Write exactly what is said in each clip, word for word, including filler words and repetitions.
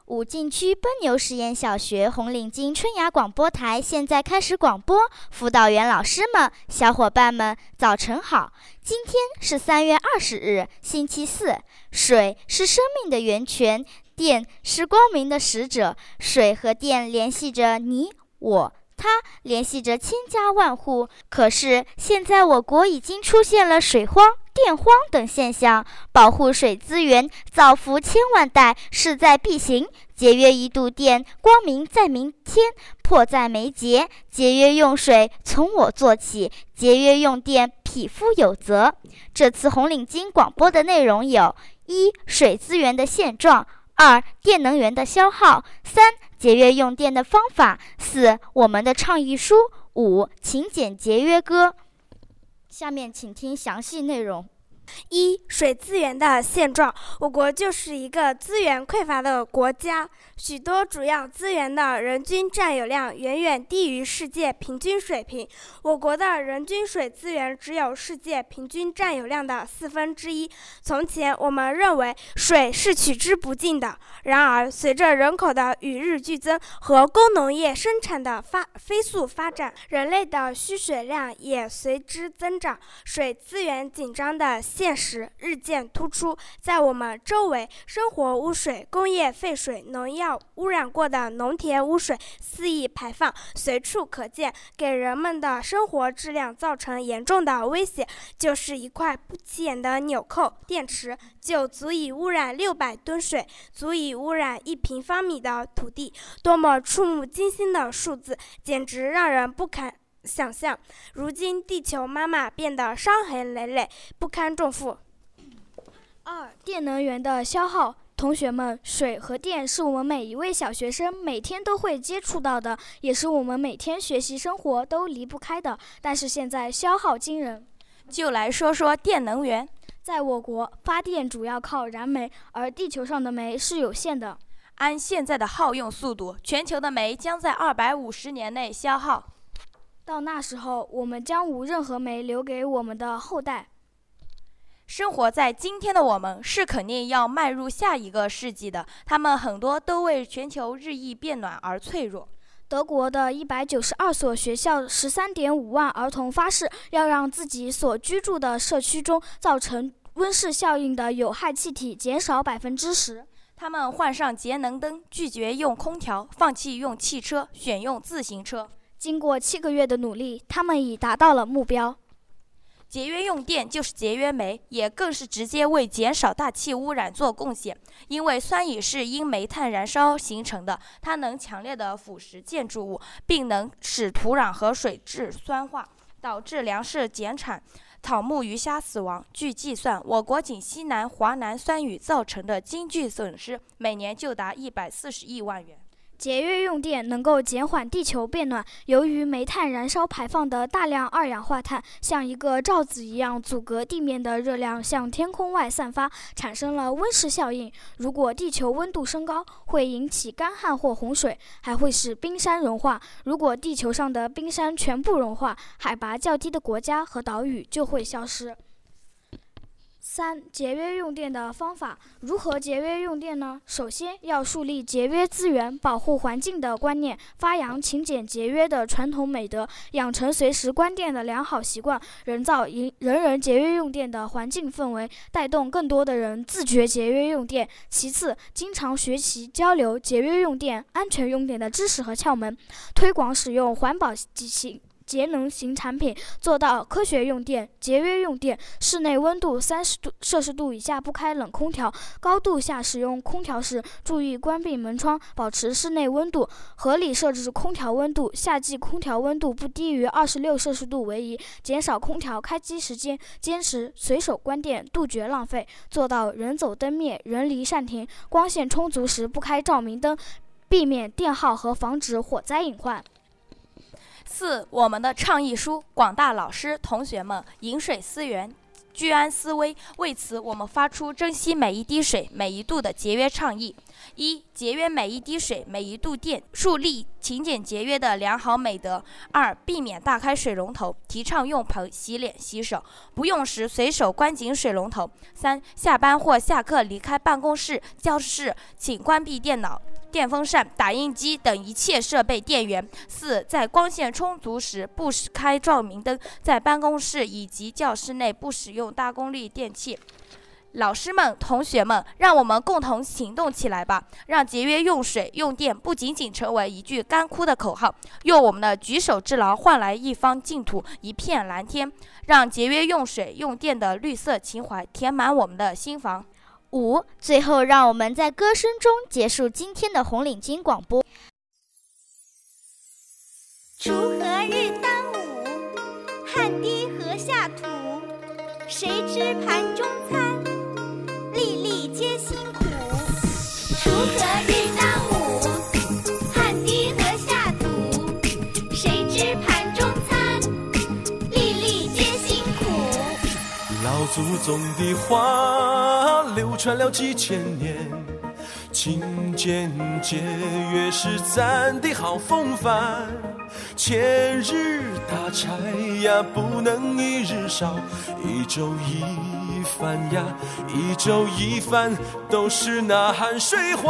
武进区奔牛实验小学红领巾春芽广播台现在开始广播，辅导员老师们、小伙伴们，早晨好！今天是三月二十日，星期四。水是生命的源泉，电是光明的使者。水和电联系着你我。它联系着千家万户，可是现在我国已经出现了水荒、电荒等现象，保护水资源，造福千万代，势在必行。节约一度电，光明在明天，迫在眉睫。节约用水，从我做起；节约用电，匹夫有责。这次红领巾广播的内容有：一、水资源的现状；二、电能源的消耗；三、节约用电的方法；四、我们的倡议书；五、勤俭节约歌。下面请听详细内容。 一、水资源的现状。我国就是一个资源匮乏的国家，许多主要资源的人均占有量远远低于世界平均水平。我国的人均水资源只有世界平均占有量的四分之一。从前我们认为水是取之不尽的，然而随着人口的与日俱增和工农业生产的发飞速发展，人类的需水量也随之增长，水资源紧张的现实日渐突出。在我们周围，生活污水、工业废水、农药污染过的农田污水肆意排放，随处可见，给人们的生活质量造成严重的威胁。就是一块不起眼的纽扣电池，就足以污染六百吨水，足以污染一平方米的土地。多么触目惊心的数字，简直让人不堪想象。如今地球妈妈变得伤痕累累，不堪重负。 二、电能源的消耗。同学们，水和电是我们每一位小学生每天都会接触到的，也是我们每天学习生活都离不开的，但是现在消耗惊人。 就来说说电能源。 在我国，发电主要靠燃煤，而地球上的煤是有限的。 按现在的耗用速度，全球的煤将在二百五十年内消耗。 到那时候，我们将无任何煤留给我们的后代。 生活在今天的我们是肯定要迈入下一个世纪的，他们很多都为全球日益变暖而脆弱。 德国的一百九十二所学校十三点五万儿童发誓要让自己所居住的社区中造成温室效应的有害气体减少百分之十。 他们换上节能灯，拒绝用空调，放弃用汽车，选用自行车。 经过七个月的努力，他们已达到了目标。 节约用电就是节约煤，也更是直接为减少大气污染做贡献。因为酸雨是因煤炭燃烧形成的，它能强烈地腐蚀建筑物，并能使土壤和水质酸化，导致粮食减产，草木鱼虾死亡。据计算，我国仅西南、华南酸雨造成的经济损失每年就达一百四十亿万元。 节约用电能够减缓地球变暖。由于煤炭燃烧排放的大量二氧化碳像一个罩子一样阻隔地面的热量向天空外散发，产生了温室效应。如果地球温度升高，会引起干旱或洪水，还会使冰山融化。如果地球上的冰山全部融化，海拔较低的国家和岛屿就会消失。三、节约用电的方法。如何节约用电呢？首先要树立节约资源、保护环境的观念，发扬勤俭节约的传统美德，养成随时关电的良好习惯，人造人人节约用电的环境氛围，带动更多的人自觉节约用电。其次，经常学习交流节约用电、安全用电的知识和窍门，推广使用环保机器节能型产品，做到科学用电、节约用电。室内温度三十度摄氏度以下不开冷空调，高度下使用空调时注意关闭门窗，保持室内温度，合理设置空调温度。夏季空调温度不低于二十六摄氏度为宜，减少空调开机时间，坚持随手关电，杜绝浪费，做到人走灯灭，人离扇停。光线充足时不开照明灯，避免电耗和防止火灾隐患。 四、我们的倡议书，广大老师同学们饮水思源，居安思危。为此，我们发出珍惜每一滴水、每一度的节约倡议。一、节约每一滴水、每一度电，树立勤俭节约的良好美德。二、避免大开水龙头，提倡用盆洗脸洗手，不用时随手关紧水龙头。三、下班或下课离开办公室、教室，请关闭电脑。 电风扇、打印机等一切设备电源。四、在光线充足时不使开照明灯，在办公室以及教室内不使用大功率电器。老师们、同学们，让我们共同行动起来吧！让节约用水、用电不仅仅成为一句干枯的口号，用我们的举手之劳换来一方净土、一片蓝天。让节约用水、用电的绿色情怀填满我们的心房。 五，最后让我们在歌声中结束今天的红领巾广播。 锄禾日当午，汗滴禾下土。谁知盘中餐，粒粒皆辛苦。锄禾日当午，汗滴禾下土。谁知盘中餐，粒粒皆辛苦。 老祖宗的话流传了几千年，勤俭节约是咱的好风范。千日打柴呀，不能一日少，一粥一饭呀，一粥一饭都是那汗水换。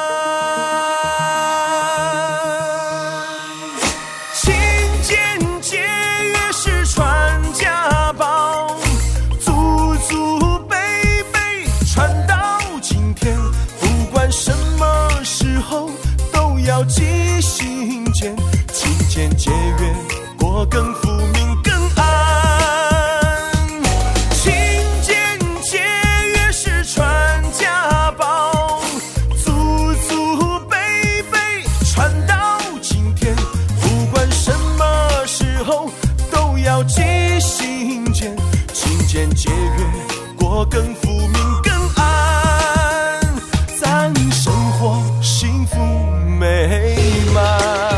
勤俭节约是传家宝，祖祖辈辈传到今天，不管什么时候都要记心间。勤俭节约，过更富民更安。勤俭节约是传家宝，祖祖辈辈传到今天，不管什么时候都要记心间。勤俭节约，过更富民更安，咱生活幸福美满。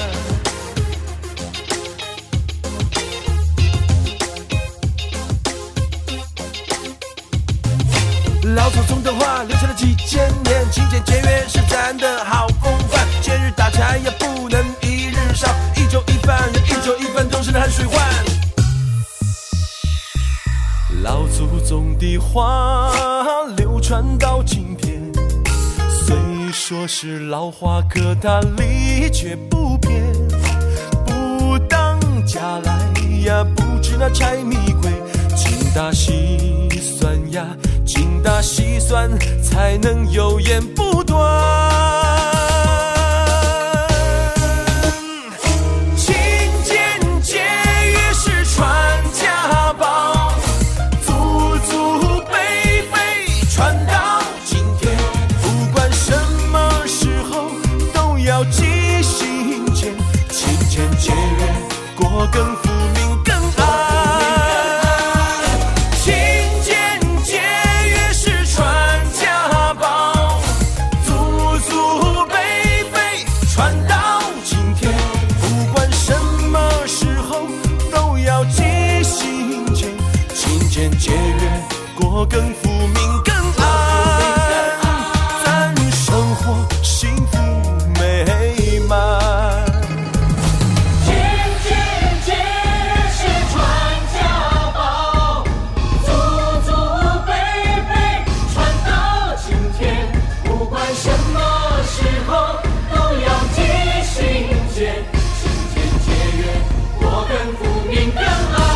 老祖宗的话留下了几千年，勤俭节约是咱的好风范。千日打柴也不能一日少，一粥一饭一粥一饭都是汗水换。老祖宗的话流传到今天，虽说是老话，可它理却不变。不当家来呀，不知那柴米贵，精打细算呀，精打细算才能油盐不断。勤俭节约是传家宝，祖祖辈辈传到今天，不管什么时候都要记心间。勤俭节约，过更富民更安。节约，过更富民更安，咱生活幸福美满。 勤俭节约是传家宝，祖祖辈辈传到今天，不管什么时候都要记心间。勤俭节约，过更富民更安。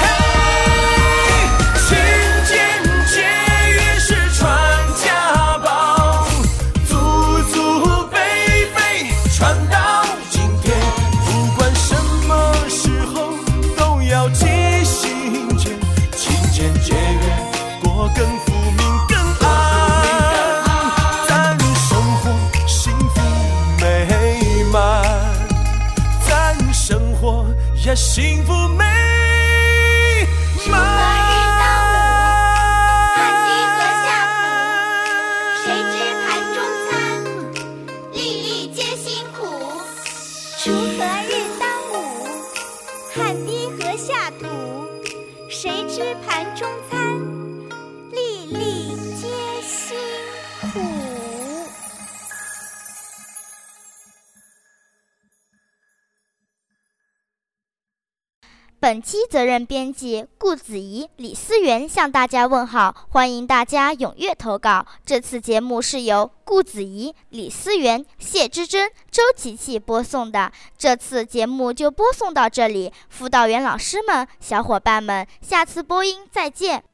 也幸福美满。 汗滴禾下土，谁知盘中餐，粒粒皆辛苦。锄禾日当午，汗滴禾下土。谁知盘中餐，粒粒皆辛苦。 本期责任编辑顾子怡、李思源向大家问好，欢迎大家踊跃投稿。这次节目是由顾子怡、李思源、谢之珍、周琪琪播送的。这次节目就播送到这里，辅导员老师们、小伙伴们，下次播音再见。